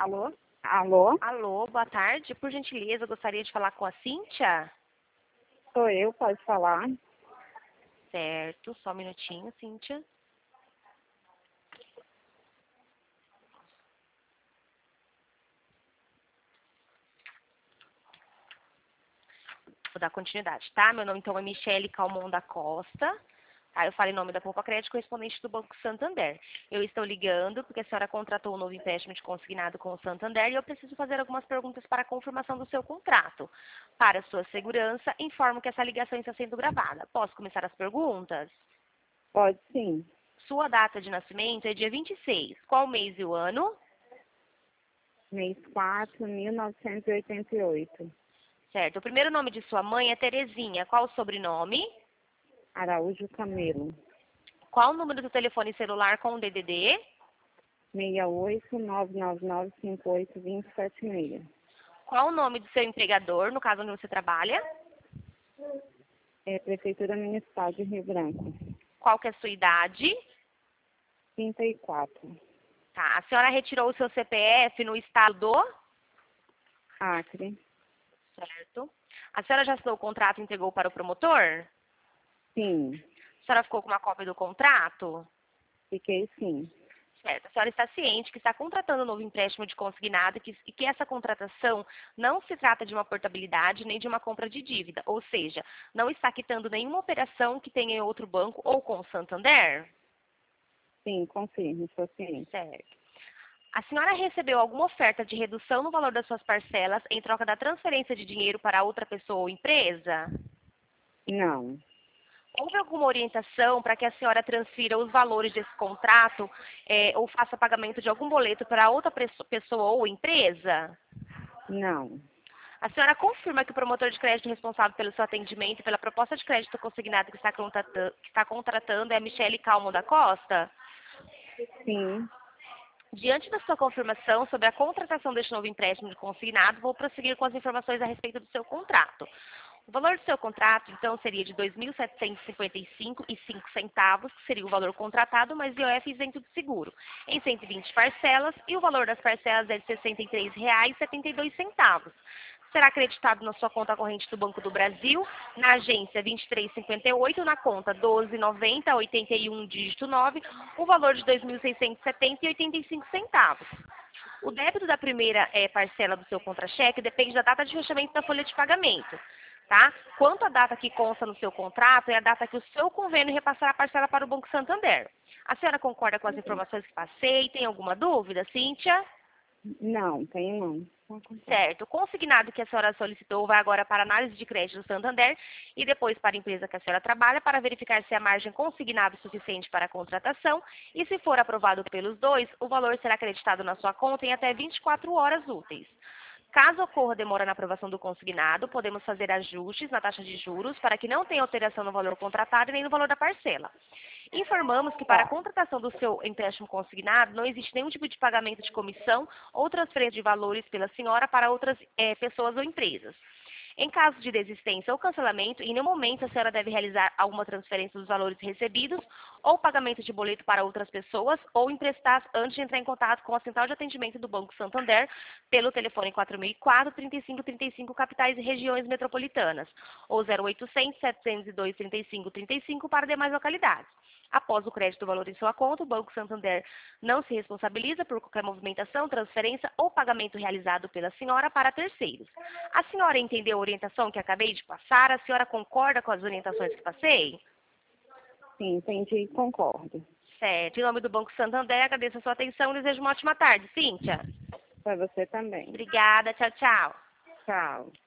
Alô? Alô? Alô, boa tarde. Por gentileza, eu gostaria de falar com a Cíntia. Sou eu, pode falar? Certo, só um minutinho, Cíntia. Vou dar continuidade, tá? Meu nome, então, é Michele Calmon da Costa. Tá? Eu falo em nome da Poupa Crédito, correspondente do Banco Santander. Eu estou ligando porque a senhora contratou um novo empréstimo de consignado com o Santander e eu preciso fazer algumas perguntas para a confirmação do seu contrato. Para sua segurança, informo que essa ligação está sendo gravada. Posso começar as perguntas? Pode sim. Sua data de nascimento é dia 26. Qual mês e o ano? Mês 4, 1988. Certo. O primeiro nome de sua mãe é Terezinha. Qual o sobrenome? Araújo Camelo. Qual o número do telefone celular com o DDD? 68 999 58 276. Qual o nome do seu empregador, no caso onde você trabalha? É Prefeitura Municipal de Rio Branco. Qual que é a sua idade? 34. Tá. A senhora retirou o seu CPF no estado do? Acre. Certo. A senhora já assinou o contrato e entregou para o promotor? Sim. A senhora ficou com uma cópia do contrato? Fiquei sim. Certo. A senhora está ciente que está contratando um novo empréstimo de consignado e que essa contratação não se trata de uma portabilidade nem de uma compra de dívida, ou seja, não está quitando nenhuma operação que tenha em outro banco ou com o Santander? Sim, confirmo, estou ciente. Certo. A senhora recebeu alguma oferta de redução no valor das suas parcelas em troca da transferência de dinheiro para outra pessoa ou empresa? Não. Houve alguma orientação para que a senhora transfira os valores desse contrato ou faça pagamento de algum boleto para outra pessoa ou empresa? Não. A senhora confirma que o promotor de crédito responsável pelo seu atendimento e pela proposta de crédito consignado que está contratando é a Michele Calmo da Costa? Sim. Diante da sua confirmação sobre a contratação deste novo empréstimo de consignado, vou prosseguir com as informações a respeito do seu contrato. O valor do seu contrato, então, seria de R$ 2.755,05, que seria o valor contratado, mais IOF isento de seguro, em 120 parcelas, e o valor das parcelas é de R$ 63,72. Será acreditado na sua conta corrente do Banco do Brasil, na agência 2358, na conta 129081, dígito 9, o valor de R$ 2.670,85. O débito da primeira parcela do seu contra-cheque depende da data de fechamento da folha de pagamento. Tá? Quanto à data que consta no seu contrato, é a data que o seu convênio repassará a parcela para o Banco Santander. A senhora concorda com as informações que passei? Tem alguma dúvida, Cíntia? Não, tenho não. Certo. O consignado que a senhora solicitou vai agora para a análise de crédito do Santander e depois para a empresa que a senhora trabalha para verificar se a margem consignada é suficiente para a contratação e, se for aprovado pelos dois, o valor será acreditado na sua conta em até 24 horas úteis. Caso ocorra demora na aprovação do consignado, podemos fazer ajustes na taxa de juros para que não tenha alteração no valor contratado e nem no valor da parcela. Informamos que para a Tá. contratação do seu empréstimo consignado não existe nenhum tipo de pagamento de comissão ou transferência de valores pela senhora para outras pessoas ou empresas. Em caso de desistência ou cancelamento, em nenhum momento a senhora deve realizar alguma transferência dos valores recebidos ou pagamento de boleto para outras pessoas ou emprestar antes de entrar em contato com a central de atendimento do Banco Santander pelo telefone 4004-3535, capitais e regiões metropolitanas, ou 0800-702-3535 para demais localidades. Após o crédito do valor em sua conta, o Banco Santander não se responsabiliza por qualquer movimentação, transferência ou pagamento realizado pela senhora para terceiros. A senhora entendeu a orientação que acabei de passar? A senhora concorda com as orientações que passei? Sim, entendi e concordo. Certo. Em nome do Banco Santander, agradeço a sua atenção e desejo uma ótima tarde. Cíntia? Para você também. Obrigada. Tchau, tchau. Tchau.